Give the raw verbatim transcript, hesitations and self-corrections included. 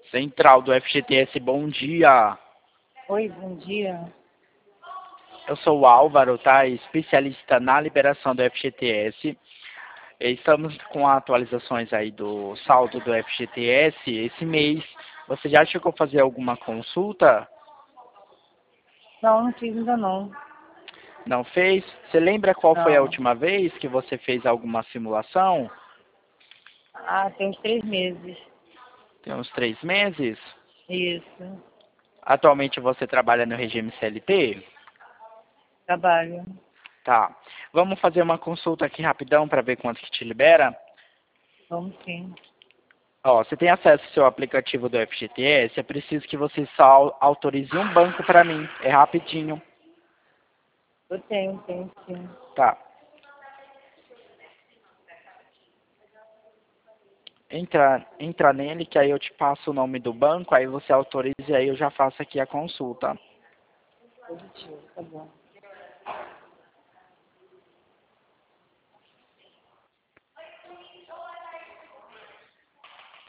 Central do F G T S, bom dia. Oi, bom dia. Eu sou o Álvaro, tá? Especialista na liberação do F G T S. Estamos com atualizações aí do saldo do F G T S esse mês. Você já chegou a fazer alguma consulta? Não, não fiz ainda não. Não fez? Você lembra qual foi a Não. última vez que você fez alguma simulação? Ah, tem uns três meses. Tem uns três meses? Isso. Atualmente você trabalha no regime C L T? Trabalho. Tá. Vamos fazer uma consulta aqui rapidão para ver quanto que te libera? Vamos sim. Ó, você tem acesso ao seu aplicativo do F G T S, é preciso que você só autorize um banco para mim. É rapidinho. Eu tenho, tenho sim. Tá. Entra, entra nele, que aí eu te passo o nome do banco, aí você autoriza e aí eu já faço aqui a consulta. Positivo, tá bom.